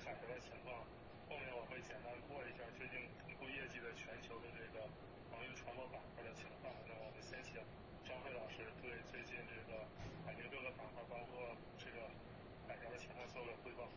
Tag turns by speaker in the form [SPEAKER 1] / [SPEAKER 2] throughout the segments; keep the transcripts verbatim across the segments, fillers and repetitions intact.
[SPEAKER 1] 海峡的情况，后面我会简单过一下最近公布业绩的全球的这个航运船舶板块的情况。那我们先请张辉老师对最近这个海运各个板块，包括这个海峡的情况做个汇报。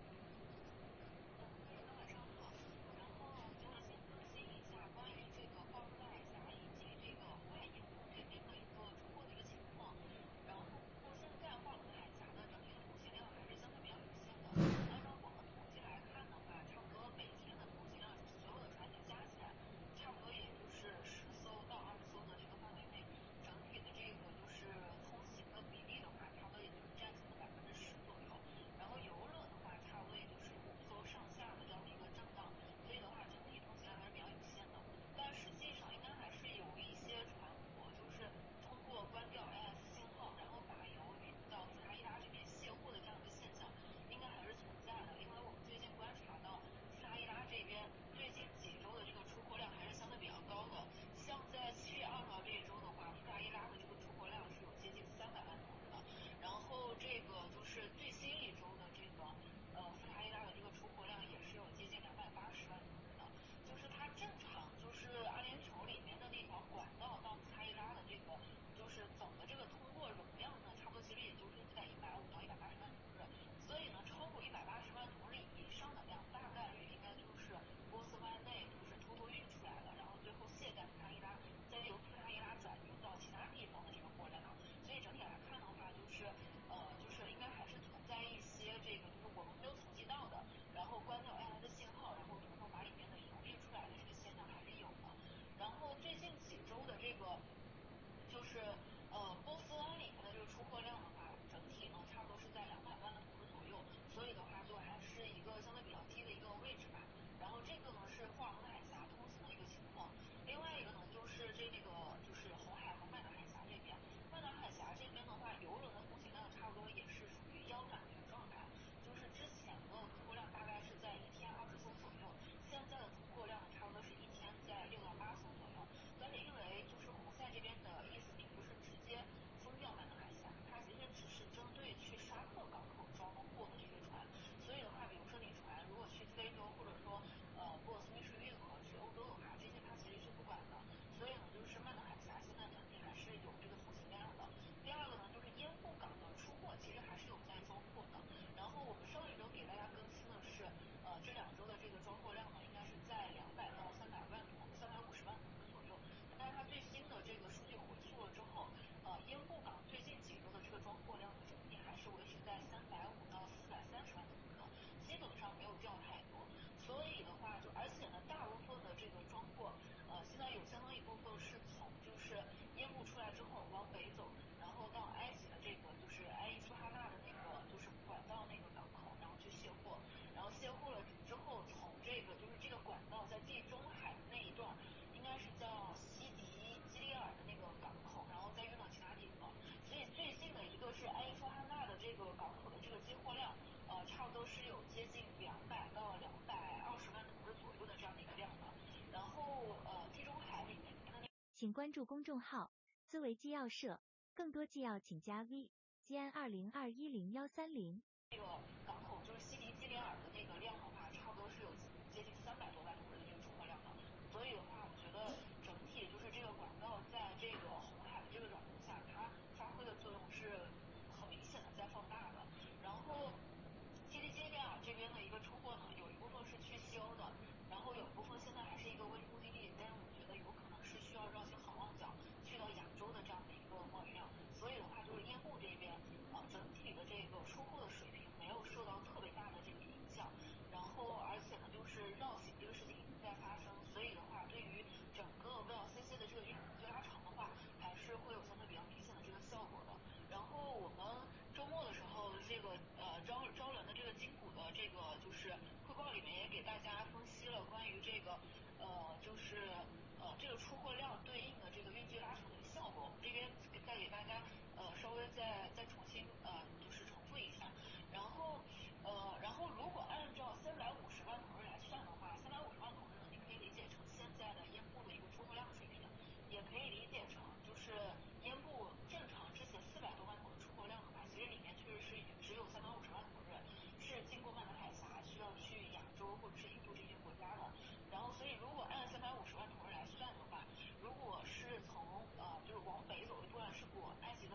[SPEAKER 2] 请关注公众号思维纪要社，更多纪要请加 V 基安二零二一零幺三零。
[SPEAKER 3] 这个港口就是西迪基里尔的那个量的话，差不多是有接近三百多万吨的这个出货量的。所以的话，我觉得整体就是这个管道在这个红海的这个软控下，它发挥的作用是很明显的在放大的。然后西迪基里尔这边的一个出货呢，有一部分是去西欧的，然后有一部分现在还是一个未知目的地，但是我觉得有可能是需要绕行好望角去到亚洲的这样的一个贸易量。所以的话，就是烟幕这边啊、呃，整体的这个出货的水平没有受到特别大的这个影响。然后而且呢，就是绕行这个事情一直在发生，所以的话，对于整个 V L C C 的这个运最拉长的话，还是会有相对比较明显的这个效果的。然后我们周末的时候，这个呃招招人的这个金股的这个就是汇报里面也给大家分析了关于这个呃就是呃这个出货量对应的这个运距拉长的效果。我们这边再给大家呃稍微再再重新呃就是重复一下。然后呃然后如果按照三百五十万桶日来算的话，三百五十万桶日呢，你可以理解成现在的烟部的一个出货量水平，也可以理解成就是烟部正常之前四百多万桶的出货量的话，其实里面确实是只有三百五十万桶日是经过曼德海峡需要去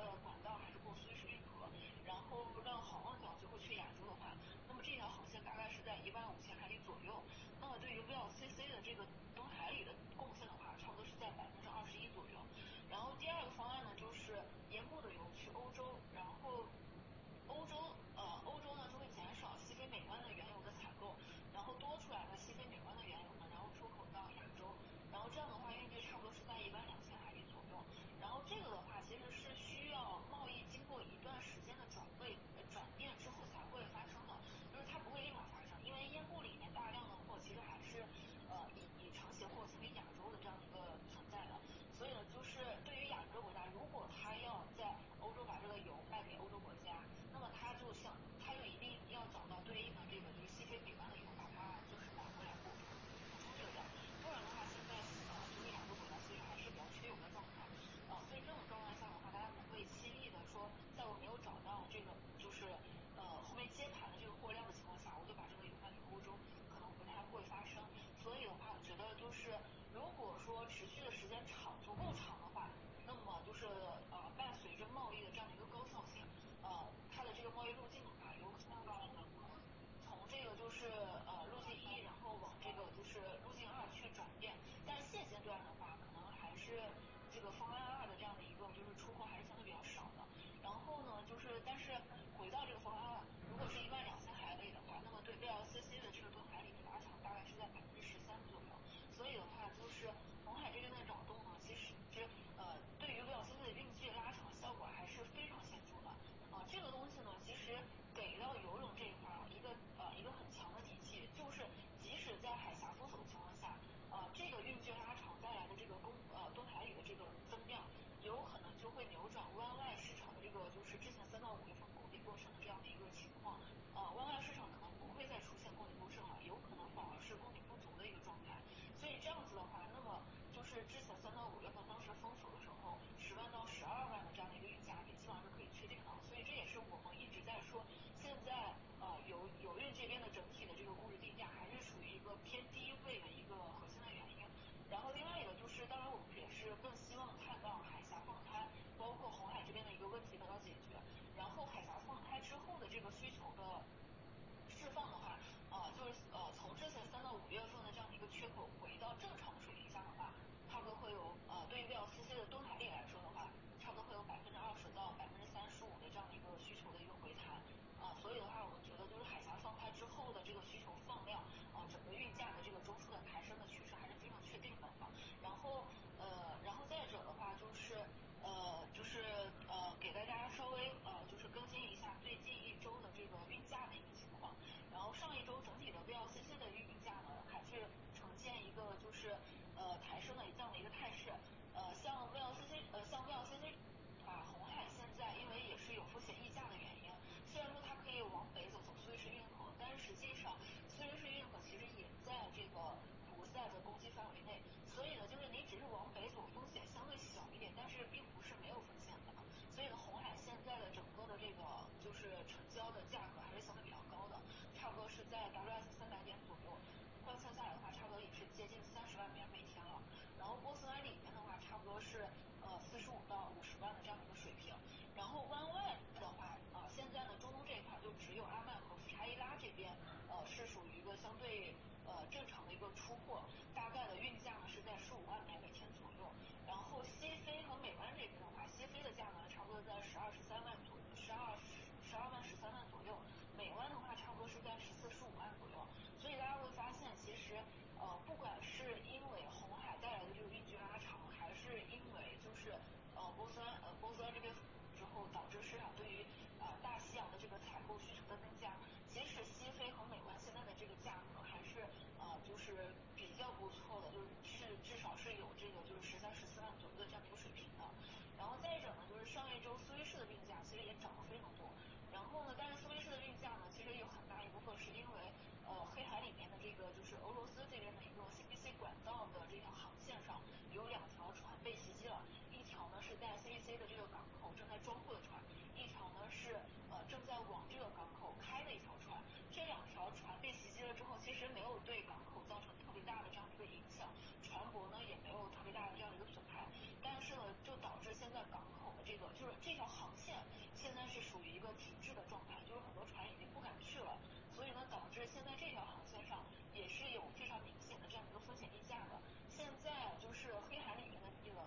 [SPEAKER 3] 的管道还是过苏伊士运河，然后让好望角最后去亚洲的话，那么这条航线大概是在一万五千海里左右。那么对于 V L C C 的这个东海里的贡献的话，差不多是在百分之二十一左右。然后第二个方案呢，就是沿路的油去欧洲，然后欧洲呃欧洲呢就会减少西非美湾的原油的采购，然后多出来的西非美湾的原油呢，然后出口到亚洲，然后这样的话运距差不多是在一万两千海里左右。然后这个的话其实是需要贸易经过一段时间的转位呃转变之后才会发生的，就是它不会立马发生，因为烟部里面大量的货其实还是呃以以长协货送给亚洲的这样一个存在的，所以呢就是对于亚洲国家，如果他要在欧洲把这个油卖给欧洲国家，那么他就像他就一定要找到对应的这个就是西非美湾的油，把它就是买回来补补充这个量，不然的话现在呃就是亚洲国家其实还是比较缺油的状态，呃所以这种状态下的话，大家不会轻易的说，在我没有找到这个就是呃后面接盘的这个货量的情况下，我就把这个油卖给欧洲，可能不太会发生。所以的话，我觉得就是如果说持续的时间长足够长的话，那么就是呃伴随着贸易的这样的一个高效性，呃它的这个贸易路径的话，有可能从这个就是呃路径一，然后往这个就是路径二去转变。但是现阶段的话，可能还是这个方案二的这样的一个就是出口还是相对比较少的。然后呢，就是但是回到这个方案二，如果是一万两千海里的话，那么对 V L C C 的这个东海里的拉长大概是在百分之十三左右。所以的话，就是红海这边的扰动呢，其实呃对于 V L C C 的运距拉长效果还是非常显著的。啊、呃，这个东西呢，其实给到邮轮这一块一个呃一个很强的底气，就是即使在海峡封锁的情况下，呃这个运距拉长带来的这个公呃东海里的这个增量，有可能就会扭转湾外市场的这个就是之前三到五月份供给过剩的这样的一个情况。呃，湾外市场可能不会再出现供给过剩了，有可能反而是供给不足的一个状态。所以这样子的话，那么就是之前三到五月份当时封锁的时候，十万到十二万的这样的一个运价比基本上是可以确定的。所以这也是我们一直在说，现在呃油油运这边的整体的这个估值定价还是属于一个偏低位的一个核心的原因。然后另外一个就是，当然我们也是更希望看到海峡放开，包括红海这边的一个问题得到解决。然后海峡放开之后的这个需求的释放的话，呃，就是呃，从之前三到五月份的这样的一个缺口回到正常的水平下的话，差不多会有呃，对于 V L C C 的东海里来说的话，差不多会有百分之二十到百分之三十五的这样的一个需求的一个回弹。啊、呃，所以的话，我们觉得就是海峡放开之后的这个需求放量，啊、呃，整个运价的这个中枢的抬升的趋势还是非常确定的啊。然后呃，然后再者的话就是呃，就是呃，给大家稍微呃，就是更新一下最近一周的这个运价的一个情况。然后上一周整体的 V L C C 的运价呢，还是呈现一个就是呃抬升的这样的一个态势。呃，像 V L C C 呃，像 V L C C 啊，红海现在因为也是有风险溢价的原因，虽然说它可以往北走走苏伊士运河，但是实际上苏伊士运河其实也在这个胡塞的攻击范围内，所以呢，就是你只是往北走，风险相对小一点，但是并不是没有风险的。所以呢，红海现在的整个的这个就是成交的价格还是相对比较高的，差不多是在 W S 三百点左右，换算下来的话，差不多也是接近三十万美元每天了。然后波斯湾里面的话，差不多是呃四十五到五十万的这样的一个水平。然后湾外的话，啊、呃，现在呢中东这一块就只有阿曼和查伊拉这边，呃是属于一个相对呃正常的一个出货，大概的运价呢是在十五万美元每天左右。然后西非和美湾这边的话，西非的价格差不多在十二十三万左右，十二十二万十三万左右。美湾的话，差不多是在十四十五万左右。所以大家会发现，其实呃，不管是因为红海带来的这个运距拉长，还是因为就是呃波斯湾呃波斯湾这边之后导致市场对于呃大西洋的这个采购需求的增加，即使西非和美湾现在的这个价格还是呃就是比较不错的，就是是至少是有这个就是十三十四万左右的这样的一个水平的。然后再者呢，就是上一周苏伊士的运价其实也涨得非常多。然后呢，但是苏伊士的运价呢，其实有很大一部分是因为呃黑海里面的这个就是俄罗斯这边的一个 C P C 管道的这条航线上有两条船被袭击了，一条呢是在 C P C 的这个港口正在装货的船，一条呢是呃正在往这个港口开的一条船。这两条船被袭击了之后，其实没有对港口造成特别大的这样的一个影响，船舶呢也没有特别大的这样的一个损害，但是呢就导致现在港口的这个就是这条航个停滞的状态，就是很多船已经不敢去了，所以呢导致现在这条航线上也是有非常明显的这样的一个风险溢价的。现在就是黑海里面的这个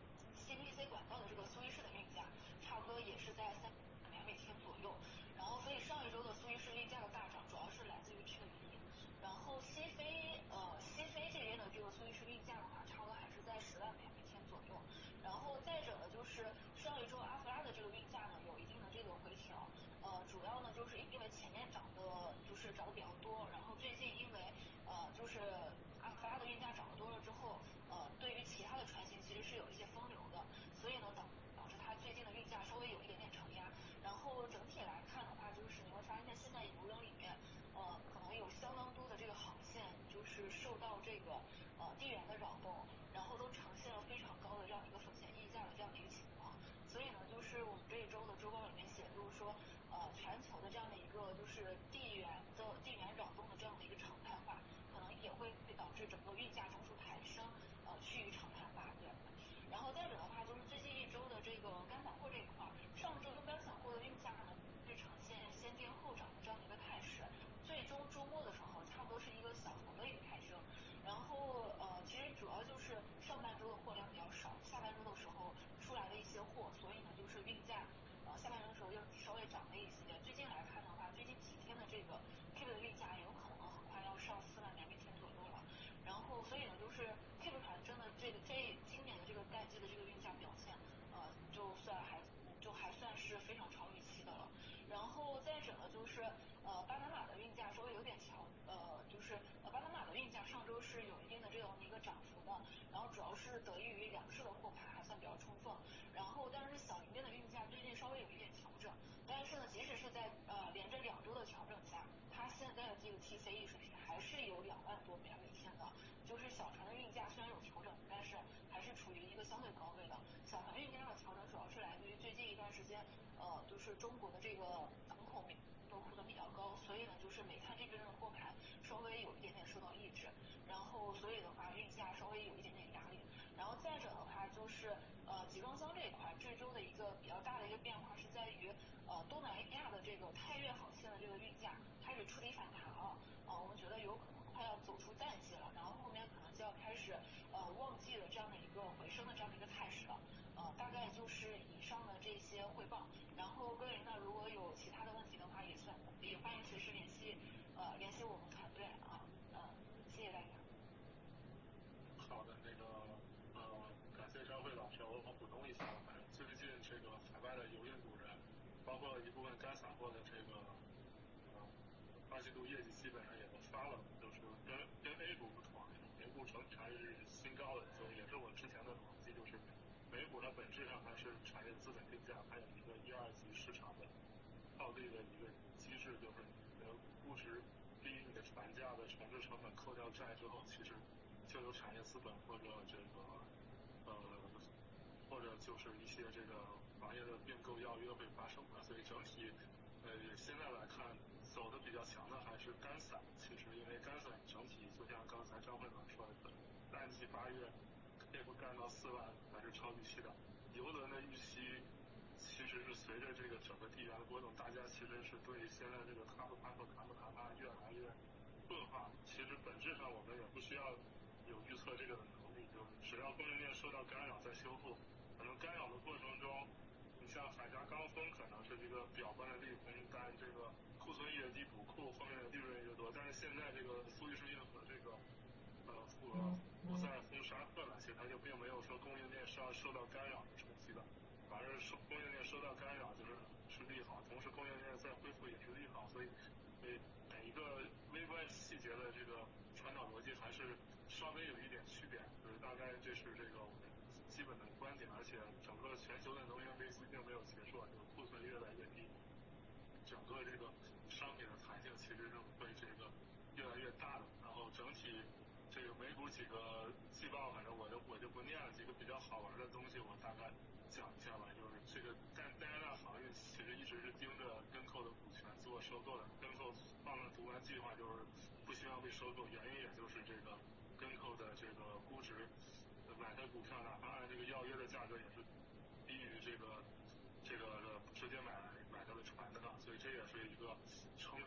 [SPEAKER 3] C P C 管道的这个苏伊士的运价，差不多也是在三美每天左右。然后所以上一周的苏伊士运价的大涨，主要是来自于这个原因。然后西非呃西非这边的这个苏伊士运价的话，差不多还是在十万美每天左右。然后再者呢，就是上一周阿弗拉的这个运价呢有一定的这个回调，呃，主要呢就是因为前面涨的就是涨得比较多，然后最近因为呃就是阿弗拉的运价涨得多了之后，呃，对于其他的船型其实是有一些分流的，所以呢导导致它最近的运价稍微有一点点承压。然后整体来看的话，就是你会发现现在游轮里面，呃，可能有相当多的这个航线就是受到这个呃地缘的扰动，然后都呈现了非常高的这样一个风险溢价的这样的一个情况。所以呢，就是我们这一周的周报里面写，就是说，呃，全球的这样的一个就是地缘的地缘扰动的这样的一个常态化，可能也会导致整个运价中枢抬升，呃，趋于常态化。对。然后再者的话，就是最近一周的这个干散货这一块，上周干散货的运价呢是呈现先跌后涨的这样的一个态势，最终周末的时候差不多是一个小幅的一个抬升。然后呃，其实主要就是上半周的货量比较少，下半周的时候出来的一些货，所以呢就是运价呃下半周的时候又稍微涨了一些。最近来看的话，最近几天的这个 Cape 的运价有可能很快要上四万美每天左右了。然后所以呢，就是 Cape 船真的这个这今年的这个淡季的这个运价表现，呃，就算还就还算是非常超预期的了。然后再者呢，就是呃巴拿马的运价稍微有点调，呃，就是呃巴拿马的运价上周是有一定的这样的一个涨幅的，然后主要是得益于粮食的货盘还算比较充分。然后但是小零件的运价最近稍微有一点调整，但是呢，即使是在呃连着两周的调整下，它现在的这个 T C E 水平还是有两万多美元每天的。就是小船的运价虽然有调整，但是还是处于一个相对高位的。小船运价的调整主要是来自于最近一段时间，呃，就是中国的这个港口密度库存比较高，所以呢，就是煤炭这边的货盘稍微有一点点受到抑制，然后所以的话运价稍微有一点点压力。然后再者的话就是呃集装箱这一块，这周的一个比较大的一个变化是在于呃东南亚的这个太越航线的这个运价开始触底反弹了，呃，我们觉得有可能快要走出淡季了，然后后面可能就要开始呃旺季的这样的一个回升的这样的一个态势了。呃，大概就是以上的这些汇报。然后各位呢，如果有其他的问题的话，也算也欢迎随时联系呃联系我们团队啊，嗯、呃，谢谢大家。
[SPEAKER 1] 好的，那个呃，感谢张慧老师，我我补充一下，反正最近这个海外的油运股人，包括一部分干散货的这个呃二季度业绩基本上也都发了，就是跟跟 A 股不同，美股整体还是新高的，就也是我之前的统计，就是美股它本质上它是产业资本定价，它有一个一二级市场的套利的一个机制，就是你的估值低于你的船价的重置成本扣掉债之后，其实就有产业资本或者这个呃或者就是一些这个行业的并购要约会发生的，所以整体呃现在来看走的比较强的还是干散。其实因为干散整体就像刚才张会长说的，淡季八月这不干到四万还是超预期的。游轮的预期其实是随着这个整个地缘的波动，大家其实是对现在这个卡布卡克卡布卡帕越来越钝化。其实本质上我们也不需要有预测这个的能力，就是只要供应链受到干扰再修复。可能干扰的过程中，你像海峡刚封可能是一个表观的利空，但这个库存越低补库后面的利润越多。但是现在这个苏伊士运河这个呃胡胡塞封沙特呢，其实它就并没有说供应链是要受到干扰的冲击的，反而受供应链受到干扰就是是利好，同时供应链再恢复也是利好，所以每每一个微观细节的这个传导逻辑还是稍微有一点区别，就是大概这是这个我们基本的观点，而且整个全球的能源危机并没有结束，就是库存越来越低，整个这个商品的弹性其实是会这个越来越大的。然后整体这个美股几个季报，反正我就我就不念了，几个比较好玩的东西我大概讲一下吧。就是这个戴戴安娜航运其实一直是盯着根扣的股权做收购的，根扣放了读完计划就是不希望被收购，原因也就是这个根扣的这个估值，买它股票哪怕按这个要约的价格也是低于这个这个直接买买它的船的。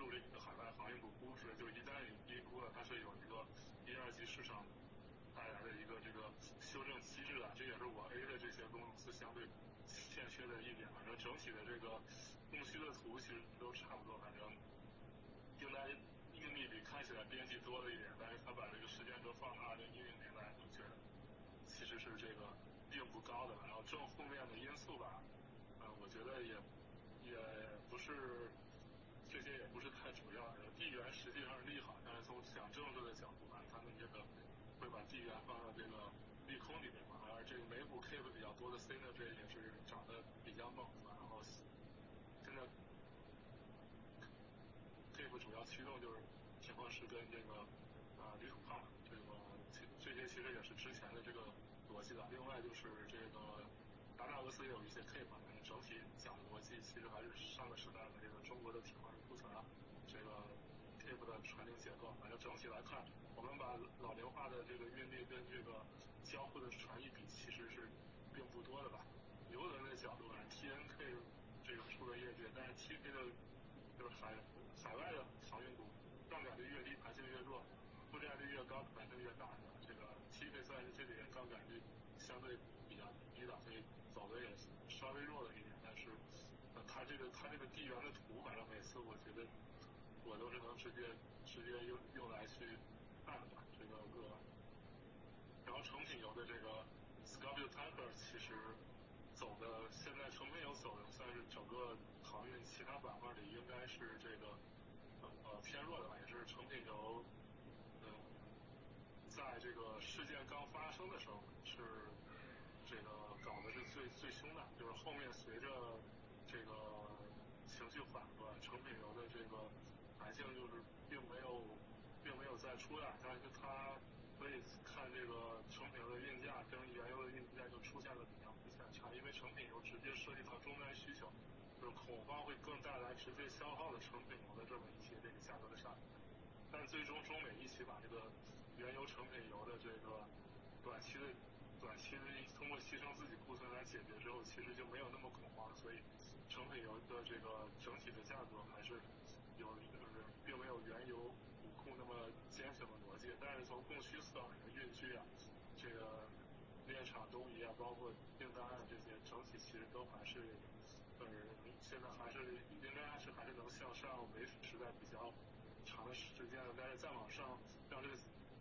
[SPEAKER 1] 入这个海外航运股估值，就一旦你低估了，它是有一个一二级市场带来的一个这个修正机制的，这也是我 A 的这些公司相对欠缺的一点。反正整体的这个供需的图其实都差不多，反正订单运力比看起来边际多了一点，但是它把这个时间轴放到二零一零年来，就觉得其实是这个并不高的。然后正负面的因素吧，嗯、呃，我觉得也也不是。这些也不是太主要的，地缘实际上是利好，但是从讲政治的角度吧，他们这个会把地缘放到这个利空里面嘛。而这个美股 K 比较多的 C 呢，这也是涨得比较猛的。然后现在 K 主要驱动就是铁矿石跟这个啊铝土矿，这个这些其实也是之前的这个逻辑的。另外就是这个达纳俄斯也有一些 K 吧，但是整体讲的逻辑其实还是上个时代的这个中国的铁矿石库存啊，这个 K 的传令结构。反正整体来看，我们把老龄化的这个运力跟这个交付的船一比，其实是并不多的吧。邮轮的角度呢 ，T N K 这个出了业绩，但是 T K 的就是海海外的航运股杠杆率越低，弹性越弱，负债率越高，弹性越大。这个 T K 算是这里面杠杆率相对比较低的，所以走的也稍微弱了一点。但是，呃，它这个它这个地缘的图，反正每次我觉得我都是能直接直接用用来去看的这个个。然后成品油的这个 Scorpio Tanker 其实走的现在成品油走的算是整个航运其他板块里应该是这个呃偏弱的吧，也是成品油，嗯、呃，在这个事件刚发生的时候是这个搞的是最最凶的，就是后面随着这个情绪缓和，成品油的这个弹性就是并没有并没有再出来，但是它可以看这个成品油的运价跟原油的运价就出现了比较明显的差，因为成品油直接涉及到终端需求，就是恐慌会更带来直接消耗的成品油的这么一些这个价格的上涨。但最终中美一起把这个原油成品油的这个短期的短期的通过牺牲自己库存来解决之后，其实就没有那么恐慌，所以成品油的这个整体的价格还是有就是并没有原油补库那么坚挺的逻辑。但是从供需侧面，运具啊，这个炼厂东移啊，包括订单啊这些，整体其实都还是呃现在还是应该是还是能向上维持在比较长的时间的，但是再往上让这个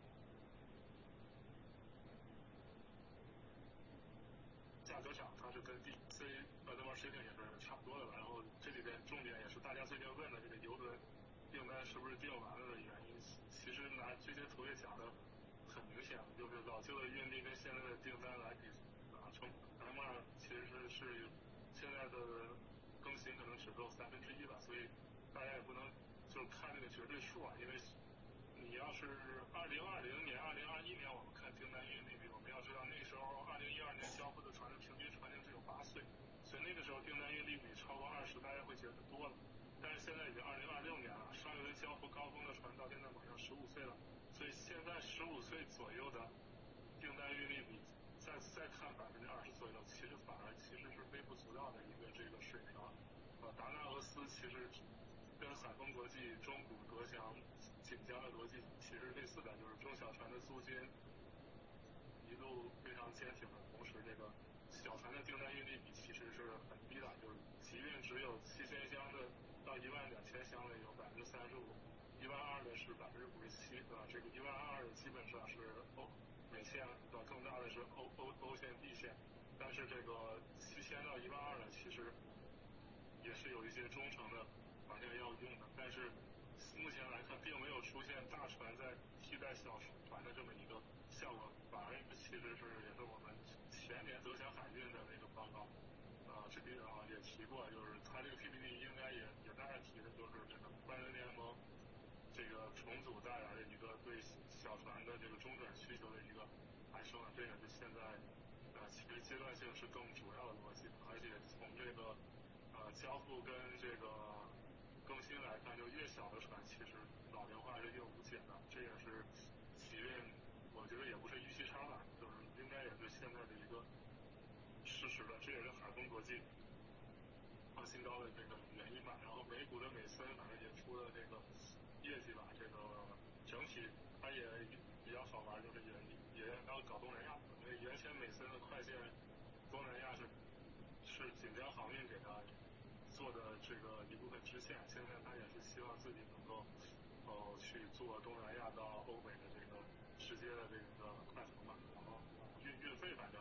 [SPEAKER 1] 价格涨，它是跟 D C Advanced Shipping 也是差不多的。然后这里边重点也是大家最近问的这个邮轮订单是不是订完了的原因，其实拿这些图也讲的很明显，就是老旧的运力跟现在的订单来比啊，成 M 二其实是是现在的更新可能只够三分之一吧，所以大家也不能就看这个绝对数啊，因为你要是二零二零年、二零二一年我们看订单运力比，我们要知道那时候二零一二年交付的船的平均船龄只有八岁，所以那个时候订单运力比超过二十，大家会觉得多了。但是现在已经二零二六年了，上游的交付高峰的船到现在马上十五岁了，所以现在十五岁左右的订单运力比再再看百分之二十左右，其实反而其实是微不足道的一个这个水平。呃，达纳俄斯其实跟海丰国际、中古、德祥、锦江的逻辑其实类似的，就是中小船的租金一路非常坚挺的同时，这个小船的订单运力比其实是很低的，就是集运只有七千箱的到一万两千箱的有百分之三十五，一万二的是百分之五十七，对吧？这个一万二的基本上是欧美线，对吧？更大的是欧欧欧线、D 线，但是这个七千到一万二的其实也是有一些中程的好像要用的，但是目前来看并没有出现大船在替代小船的这么一个效果，反而其实是也是我们前年德祥海运的那个报告，呃，这里啊也提过，就是它这个 P P T 应该也也大概提的就是这个万人联盟这个重组带来的一个对小船的这个中转需求的一个攀升啊，这也是现在呃其实阶段性是更主要的逻辑，而且从这个呃交付跟这个更新来看，就越小的船其实老龄化是越无解的，这也是企运我觉得也不是预期差吧，就是应该也是现在的一个事实的，这也是海丰国际创新高的这个原因吧。然后美股的美森反正也出出的这个业绩吧，这个整体它也比较好玩，就是也也要搞东南亚，因为原先美森的快线东南亚是是锦江航运给它做的这个一部分支线，现在它也是希望自己能够呃去做东南亚到欧美的这个直接的这个快船嘛，然后运运费反正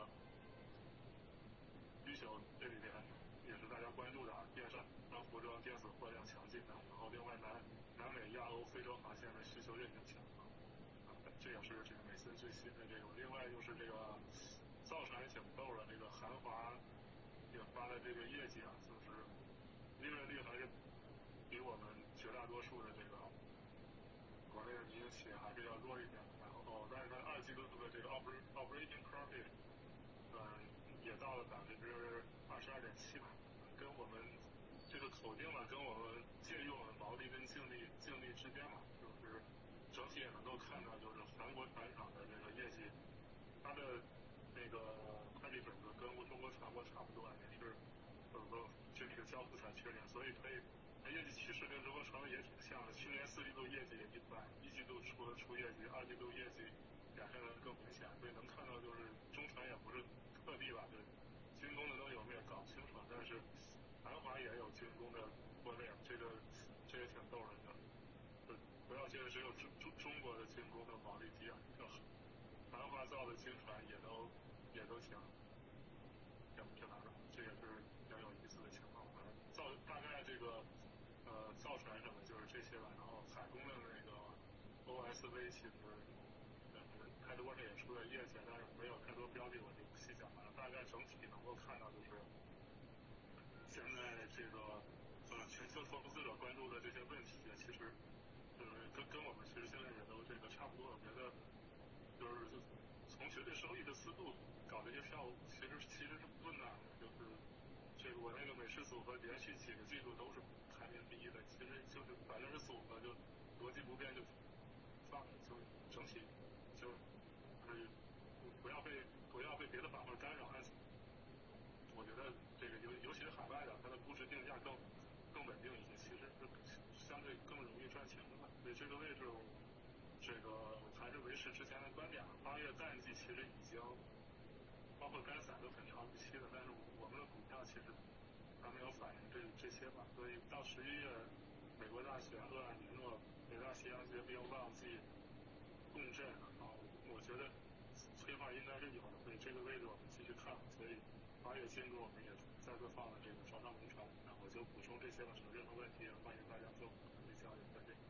[SPEAKER 1] 需求这里边也是大家关注的，电商、服装、电子货量强劲的，然后另外南南美、亚欧、非洲航线的需求也挺强啊，这也是这个美森最新的这个。另外就是这个造船也挺逗的，这个韩华引发的这个业绩啊，就是利润率还是比我们绝大多数的这个国内的民营企业还是要弱一点。然后，但是它二季度的这个 operating profit， 嗯，也到了百分之二十二点七吧，跟我们这个口径嘛，跟我们介于我们毛利跟净利净利之间嘛，就是整体也能够看到，就是韩国船厂的这个业绩，它的那个会计本子跟中国船舶差不多，也是有个具体的交付产确认，所以可以，它业绩趋势跟中国船舶也挺像的。去年四季度业绩也一般，一季度出出业绩，二季度业绩表现的更明显，所以能看到就是中船也不是特地吧，就是军工的东西我们也搞不清楚，但是韩华也有军工的国内，这个这也挺逗人的。就不要觉得只有中中中国的军工的毛利低啊，就韩华造的军船也都也都挺挺挺难的，这也是挺有意思的情况。反正造大概这个呃造船什么就是这些吧，然后海工的那个 O S V 其实呃开多也出了业绩，但是没有太多标的，我就不细讲了。大概整体能够看到就是现在这个呃全球投资者关注的这些问题，其实呃跟跟我们其实现在也都这个差不多。我觉得就是从绝对收益的思路搞这些票务，其实其实是不困难的。就是这个我那个美式组合连续几个季度都是排名第一的，其实就是反正是组合就逻辑不变就放了，就整体就是不要被不要被别的板块干扰。我觉得这个尤尤其是海外的，它的估值定价更更稳定一些，其实是相对更容易赚钱的嘛。所以这个位置，这个还是维持之前的观点。八月淡季其实已经包括干散都很长预期的，但是我们的股票其实还没有反映这这些吧。所以到十一月，美国大选、厄尔尼诺、北大西洋结冰旺季共振啊，我觉得催化应该是有的，所以这个位置我们继续看。所以八月金股我们也再次放了这个朝上龙船，那我就补充这些了。有任何问题欢迎大家做可以交流。再见。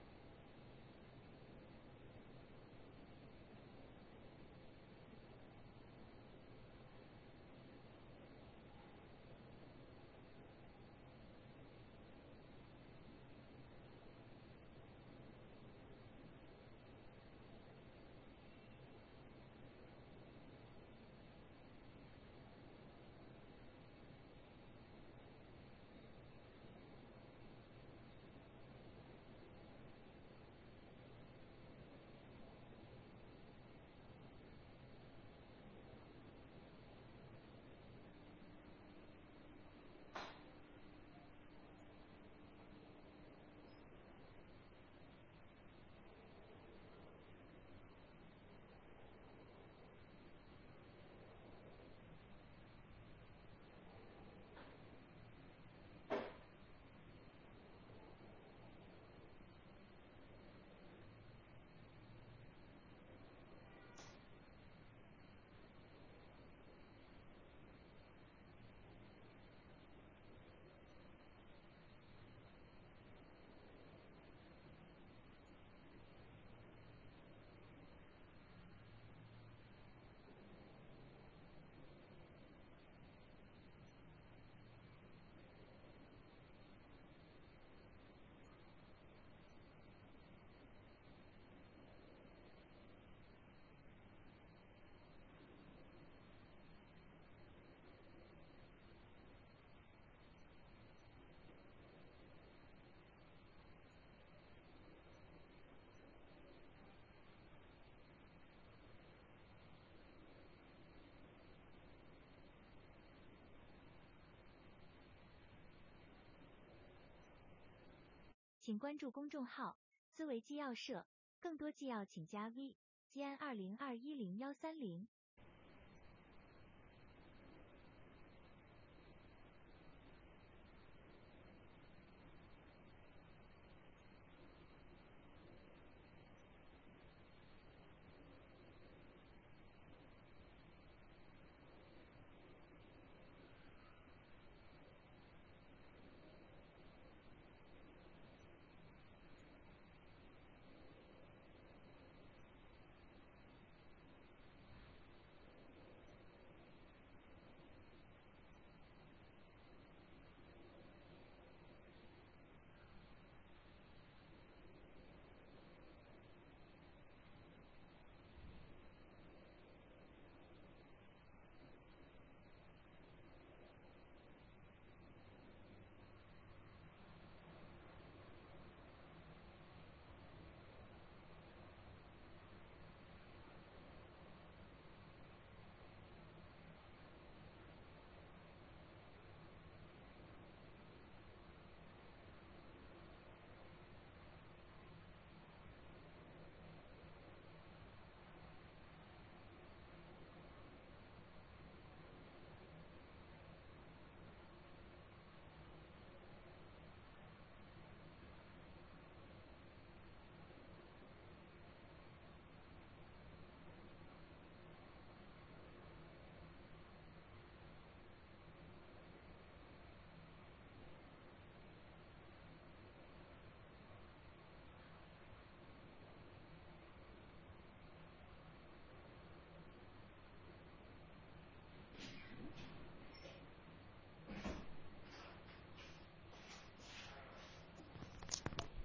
[SPEAKER 2] 请关注公众号思维纪要社，更多纪要请加 V 基安二零二一零幺三零。